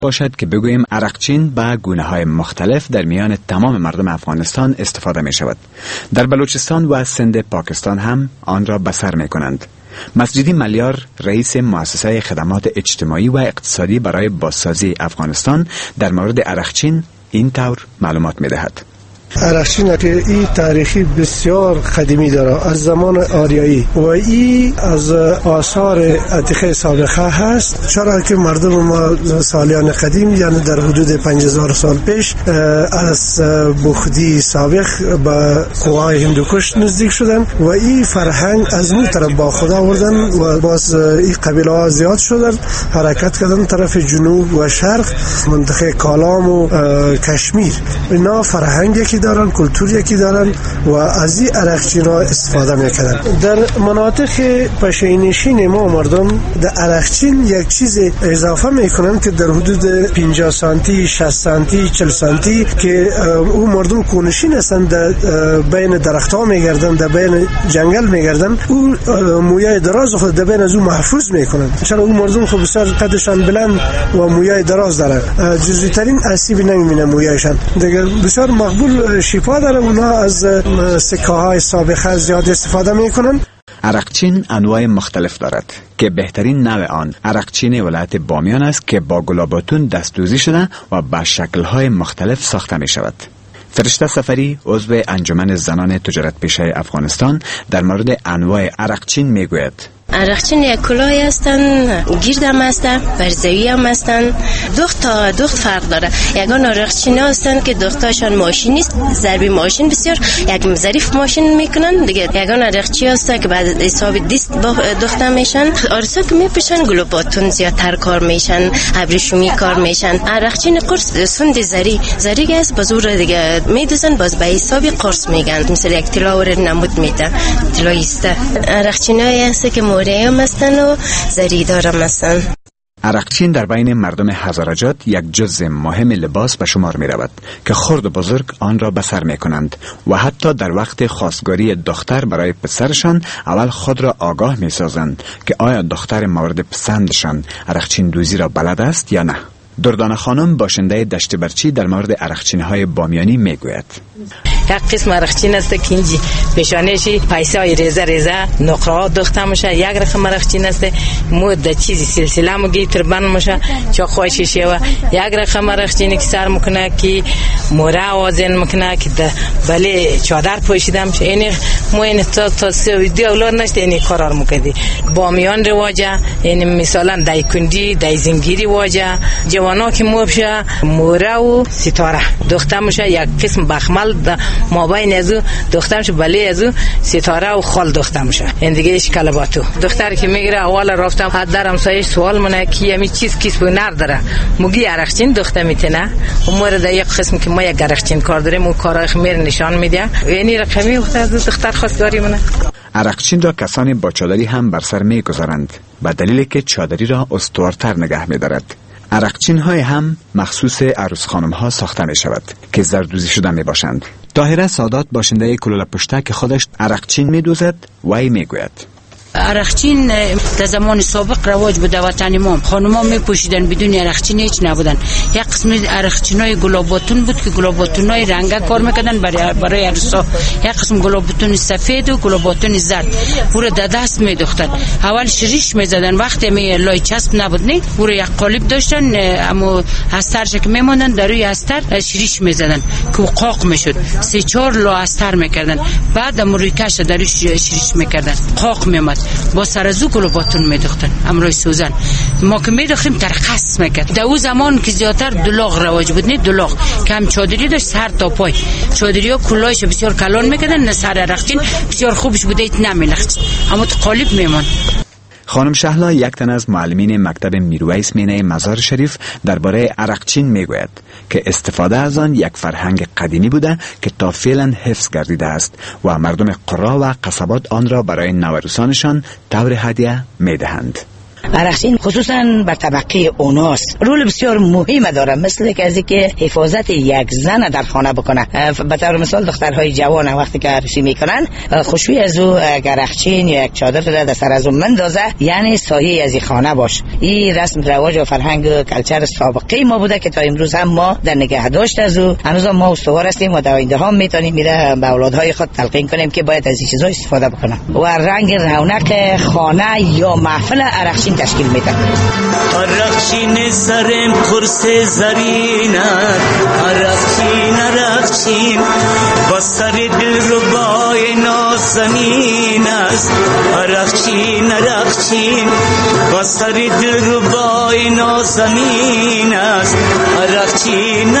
باشد که بگوییم عرقچین به گونه‌های مختلف در میان تمام مردم افغانستان استفاده می شود. در بلوچستان و سند پاکستان هم آن را به سر می کنند. مسجدی ملیار، رئیس مؤسسه خدمات اجتماعی و اقتصادی برای بازسازی افغانستان، در مورد عرقچین این طور معلومات می دهد. عرقچین که این تاریخی بسیار قدیمی داره، از زمان آریایی و این از آثار عتیقه سابقه هست. چرا که مردم ما سالیان قدیم، یعنی در حدود 5000 سال پیش، از بخدی سابق به قوای هندوکش نزدیک شدن و این فرهنگ از اون طرف با خود آوردن و باز این قبیله ها زیاد شدن، حرکت کردن طرف جنوب و شرق، منطقه کالام و کشمیر. اینا فرهنگی که دارن، کلتور یکی دارن و از این عرقچین ها استفاده میکنن. در مناطق پشه‌نشین ما مردم در عرقچین یک چیز اضافه میکنن که در حدود 50 سانتی، 60 سانتی، 40 سانتی که اون مردم کوهنشین هستن، در بین درخت ها میگردن، در بین جنگل میگردن، اون مویای دراز خود در بین از اون محفوظ میکنن. چرا اون مردم خب بسیار قدشان بلند و مویای دراز دارن، جزئی ترین اسیب نمیبینه مویایشان. دیگه بسیار مقبول شفا داره. اونا از سکه های سابقه زیاد استفاده میکنن. عرقچین انواع مختلف دارد که بهترین نوع آن عرقچین ولایت بامیان است که با گلاباتون دستدوزی شده و به شکل‌های مختلف ساخته می شود. فرشته سفری، عضو انجمن زنان تجارت پیشه افغانستان، در مورد انواع عرقچین می گوید. عرقچین یک کلاهی هستن، گرد هم هستن، برزوی هم هستن. دخت فرق داره. یگان عرقچین هستن که دختاشان ماشین نیست، ضربی ماشین بسیار یک ظریف ماشین میکنن دیگه. یگان عرقچی هستن که بعد حساب دیست دخته میشن. آرسا که میپشن گلوباتون زیادتر کار میشن، ابریشمی کار میشن. عرقچین قرص سند زری است، بازور دیگه میدوزن، باز به حساب قرص میگن. مثل یک طلا نمود میده، طلاییسته. عرقچینایی هست که هم هستن و زریدار هم هستن. عرقچین در بین مردم هزارجات یک جزء مهم لباس به شمار می رود که خرد و بزرگ آن را به سر می کنند و حتی در وقت خواستگاری دختر برای پسرشان اول خود را آگاه می سازند که آیا دختر مورد پسندشان عرقچین دوزی را بلد است یا نه. دردانه خانم، باشنده دشت برچی، در مورد عرقچین‌های بامیانی میگوید. یک قسم عرقچین است که اینجی پیشانه‌شی پیسای ریزه نقره دخته میشه. یک رقم عرقچین است مود چیزی سلسله مگی تربن میشه چا خوشش و یک رقم عرقچینی که سر میکنه که موره آوازن میکنه که بله چادر پوشیده میشه. این مو این تا سویدی اولاد نشته این کارا میکنه. بامیان رواجه، این مثلا دایکندی، دایزنگیری واجه، جوانا که موبشه موره و ستاره دخته میشه. یک قسم بخمل ما بین ازو دختر میشه، بله ازو ستاره و خال دختر میشه. این دیگه کلباتو دختر که میگیره اول رفتم حد درم سایش سوال منه کی می چیز کیس به نر داره مگی عرقچین دختر میتونه و مورد یک قسم که ما یک عرقچین کار داریم و کارای خمیر نشان میده. یعنی رقمی دختر خواستگاری منه. عرقچین را کسانی با چادری هم بر سر میگذارند به دلیلی که چادری را استوارتر نگه میدارد. عرقچین های هم مخصوص عروس خانم ها ساخته می شود که زردوزی شده می باشند. طاهره سادات، باشنده کلوله پشته که خودش عرقچین می دوزد، وی می گوید. عرقچین در زمان سابق رواج بوده. وطن ما خانوما می پوشیدن بدون عرقچین هیچ نبودن. یک قسم عرقچینای گلاباتون بود که گلاباتونای رنگه کار میکردن برای عروسا. یک قسم گلاباتون سفید و گلاباتون زرد پور در دست میدوختن. اول شریش میزدن، وقتی می لای چسب نبود نه پور یک قالب داشتن، اما استرش که میموندن در روی استر شریش میزدن که قاق میشد. 3-4 لا استر میکردن، بعد روی کش در روی شریش میکردن، قاق میومد. با سرزو گلوباتون میدوختن، امروی سوزن ما که میدوختیم ترخص میکرد. در اون زمان که زیادتر دلاغ رواج بود، نه دلاغ که هم چادری داشت سر تا پای. چادری ها کلایش بسیار کلان میکردن، نه سر عرقچین بسیار خوبش بوده ایت نمیلخت، اما قالب میمان. خانم شهلا، یک تن از معلمین مکتب میرویس مینه مزار شریف، درباره عرقچین میگوید که استفاده از آن یک فرهنگ قدیمی بوده که تا فعلا حفظ گردیده است و مردم قرا و قصبات آن را برای نوروسانشان طور هدیه میدهند. عرقچین خصوصا بر طبقه اوناس رول بسیار مهم داره، مثل که از اینکه حفاظت یک زن در خانه بکنه. به طور مثال دخترهای جوان وقتی که عروسی میکنن خوشوی از او عرقچین یا یک چادر در سر از اون مندازه، یعنی سایه از این خانه باش. این رسم رواج و فرهنگ و کلچر سابقه ما بوده که تا امروز هم ما در نگه داشت از او هنوز ما استوار هستیم و در آینده هم میتونیم میره به اولادهای خود تلقین کنیم که باید از این چیزا استفاده بکنن و رنگ رونق خانه یا محفل عرقچین تشکیل میده. عرقچین سرم قرص زرین عرقچین با سر دلربای نازنین است. عرقچین با سر دلربای نازنین است. عرقچین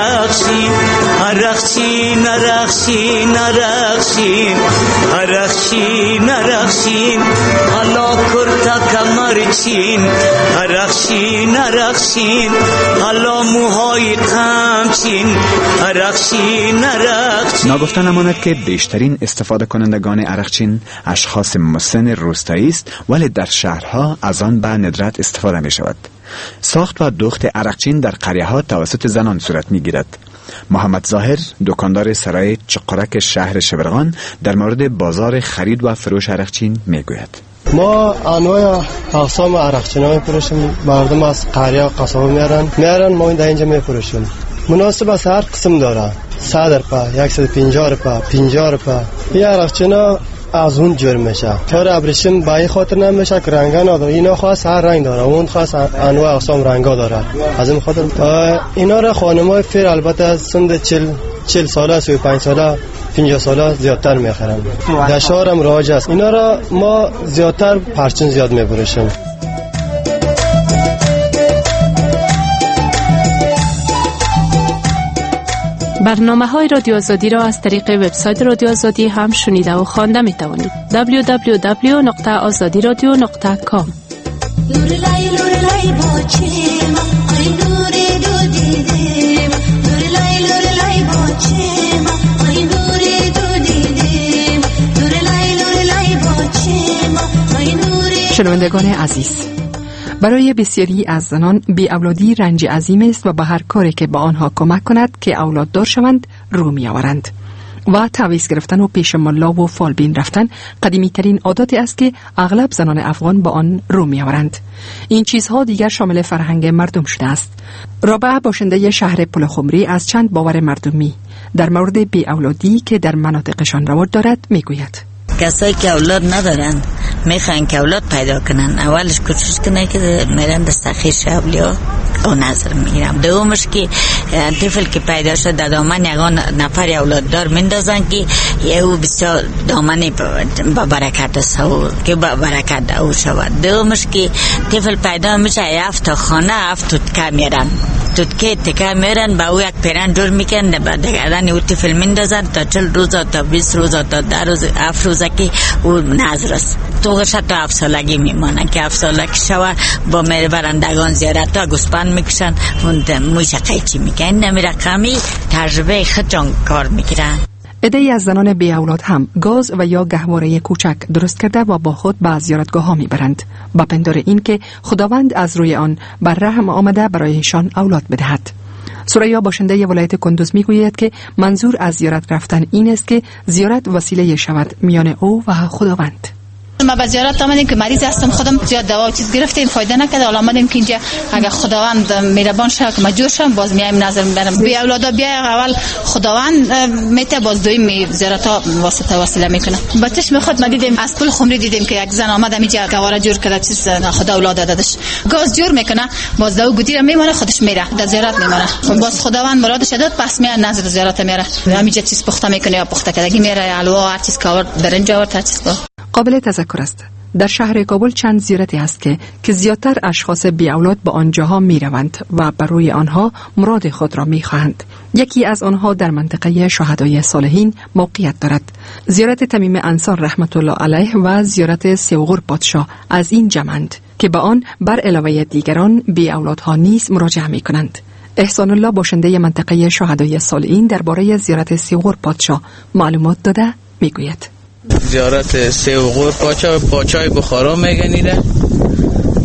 حالا کرتا کمرچین. عرقچین حالا موهای قمچین. عرقچین ناگفته نماند که بیشترین استفاده کنندگان عرقچین اشخاص مسن روستایی است، ولی در شهرها از آن به ندرت استفاده می شود. ساخت و دوخت عرقچین در قریه ها توسط زنان صورت می گیرد. محمد ظاهر، دکاندار سرای چقرک شهر شبرغان، در مورد بازار خرید و فروش عرقچین می گوید. ما انواع اقسام عرقچین ها می‌فروشیم. مردم از قریه قصابه میارن ما در اینجا می‌فروشیم. مناسب است، هر قسم داره. 100 روپیه، 150 روپیه، 50 روپیه. این عرقچین ها از اون جور میشه. طور ابریشم به این خاطر نمیشه که رنگا نداره. اینا خاص هر رنگ داره، اون خاص انواع اقسام رنگا داره. از این خاطر اینا را خانمای فیر البته از سند 40 ساله، 35 ساله، 50 ساله زیادتر میخرن. در شهر هم رواج است. اینا را ما زیادتر پرچین زیاد میفروشیم. برنامه‌های رادیو آزادی را از طریق وبسایت رادیو آزادی هم شنیده و خوانده می‌توانید. www.azadiradio.com. شنوندگان عزیز، برای بسیاری از زنان بی اولادی رنج عظیم است و به هر کاری که به آنها کمک کند که اولاد دار شوند رو می آورند و تعویض گرفتن و پیش ملا و فالبین رفتن قدیمی ترین عاداتی است که اغلب زنان افغان با آن رو می آورند. این چیزها دیگر شامل فرهنگ مردم شده است. رابعه، باشنده شهر پلخمری، از چند باور مردمی در مورد بی اولادی که در مناطقشان رواج دارد می گوید. کسایی که اولاد ندارن میخوان که اولاد پیدا کنن، اولش کوشش کنن که میرن دستخیر شابلیا او نظر میگیرم. دومش که طفل که پیدا شد در دامن یگان نفر اولاد دار مندازن که او بسیار دامنی با برکت است که با برکت او شود. دومش که طفل پیدا میشه هفت خانه هفت تکه میرن، تکه میرن با او یک پیرن جور میکن بعد گردن او طفل مندازن تا 40 روز تا 20 روز تا 10 روز 7 روز که او نظر است. توغش تا 7 سالگی میمانن که 7 سالگی شود با میره برندگان زیارت ها گوسپند میکشن اون موش قیچی میکنن. نمی رقمی تجربه خودشان کار میگیرن. عده‌ای از زنان بی اولاد هم گاز و یا گهواره کوچک درست کرده و با خود به زیارتگاه ها میبرند با پندار این که خداوند از روی آن بر رحم آمده برایشان اولاد بدهد. سوریا، باشنده ولایت کندوز، میگوید که منظور از زیارت رفتن این است که زیارت وسیله شود میان او و خداوند. ما به زیارت آمدیم که مریض هستم، خودم زیاد دوا و چیز گرفتیم فایده نکرد. حالا آمدیم که اینجا اگه خداوند مهربان شه که مجبور شم باز میایم نظر میبرم. بی اولادا بیا اول خداوند میته، باز دویم زیارت ها وسیله میکنه. بچش میخواد ما دیدیم از پل خمری دیدیم که یک زن آمد اینجا گواره جور کرده، چیز خدا اولاد دادش گاز جور میکنه، باز دو گدیر میمونه خودش میره در زیارت میمونه. باز خداوند مرادش داد پس میاد نظر زیارت میره. همینجا چیز پخته میکنه یا پخته کردگی میره، حلوا هر چیز که برنج آورد هر چیز. قابل تذکر است در شهر کابل چند زیارتی است که زیادتر اشخاص بی اولاد به آنجاها می روند و برای آنها مراد خود را می خواهند. یکی از آنها در منطقه شهدای صالحین موقعیت دارد. زیارت تمیم انصار رحمت الله علیه و زیارت سیوغور پادشاه از این جمعند که به آن بر علاوه دیگران بی اولادها نیز مراجعه می کنند. احسان الله، باشنده منطقه شهدای صالحین، درباره زیارت سیوغور پادشاه معلومات داده می گوید. زیارت سیوغور پادشاه بخارا میگنیده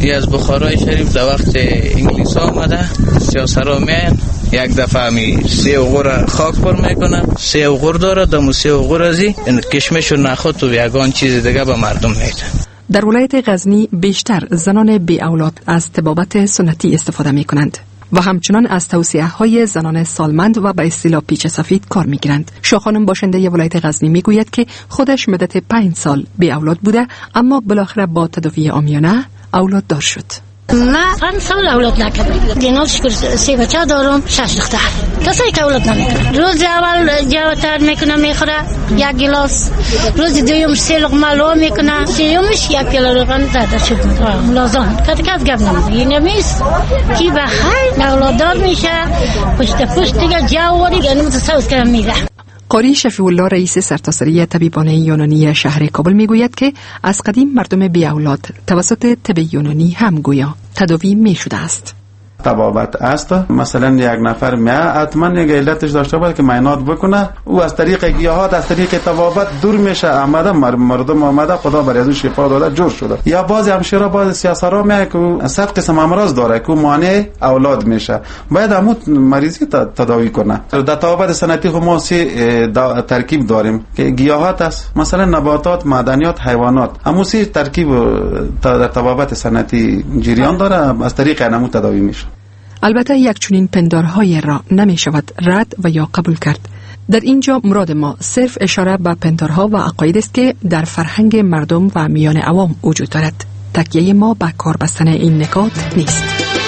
ای از بخارای شریف در وقت انگلیس آمده سیاسرا میان یک دفعه می 3 غور خاک پر میکنه 3 غور داره دمو 3 غور ازی کشمش و نخود و یگان چیز دیگه به مردم میده. در ولایت غزنی بیشتر زنان بی اولاد از طبابت سنتی استفاده می کنند و همچنان از توصیه های زنان سالمند و به اصطلاح پیچ سفید کار می گیرند. شاخانم باشنده ولایت غزنی می گوید که خودش مدت 5 سال بی اولاد بوده اما بالاخره با تداوی عامیانه اولاد دار شد. من 5 سال اولاد نکردم. دیگه شکر 3 بچه دارم 6 دختر. کسی که اولاد نمیکنه. روز اول جوتر میکنه میخوره 1 گلاس. روز دوم 3 لقمه لو میکنه. سومش 1 کیلو روغن زده شد. لازم. کس گپ نمیگه. نمیست کی بخیر اولاد دار میشه. پشت دیگه جواری دیگه متساوی کردن میره. قاری شفیع الله رئیس سرتاسری طبیبان یونانی شهر کابل میگوید که از قدیم مردم بی اولاد توسط طب یونانی هم گویا تداوی می شده است. طبابت است مثلا یک نفر حتما یک علتش داشته باید که معاینات بکنه او از طریق گیاهات از طریق طبابت دور میشه آمده مردم آمده خدا برای از شفا داده جور شده یا بعضی همشیرا بعضی سیاسرا میگه که 100 قسم امراض داره که مانع اولاد میشه باید همون مریضی تداوی کنه. در طبابت سنتی ما 3 ترکیب داریم که گیاهات است مثلا نباتات معدنیات حیوانات همون 3 ترکیب در طبابت سنتی جریان داره از طریق همون تداوی میشه. البته یک چنین پندارهای را نمی شود رد و یا قبول کرد. در اینجا مراد ما صرف اشاره به پندارها و عقاید است که در فرهنگ مردم و میان عوام وجود دارد. تکیه ما به کار بستن این نکات نیست.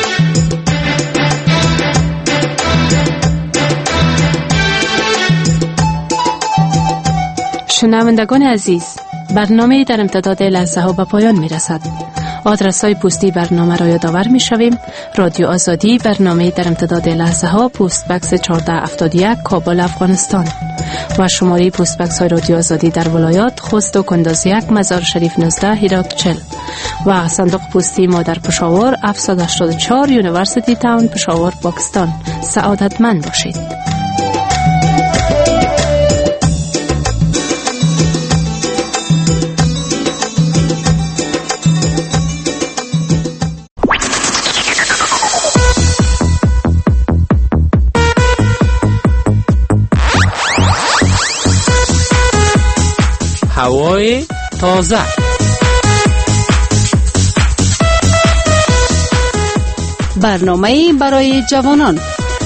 شنوندگان عزیز، برنامه در امتداد لحظه ها به پایان می رسد. آدرس های پستی برنامه را یادآور می شویم. رادیو آزادی، برنامه در امتداد لحظه ها، پست بکس 1471 کابل افغانستان و شماره پست بکس های رادیو آزادی در ولایات خوست و کنداز 1 مزار شریف 19 هرات 40 و صندوق پستی ما در پشاور 784 یونیورسیتی تاون پشاور پاکستان. سعادتمند باشید. هوای تازه، برنامه برای جوانان،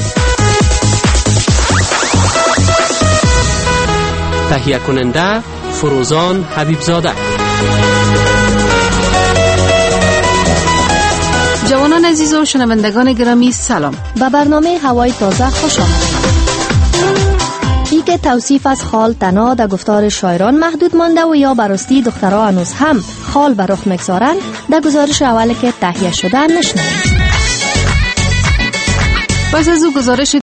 تهیه کننده فروزان حبیبزاده. جوانان عزیز و شنوندگان گرامی سلام. به برنامه هوای تازه خوش آمدید. ای که توصیف از خال تنها در گفتار شاعران محدود مانده و یا براستی دخترها هنوز هم خال بر رخ مگذارن، در گزارش اولی که تهیه شده نشنوید. پس از او گزارش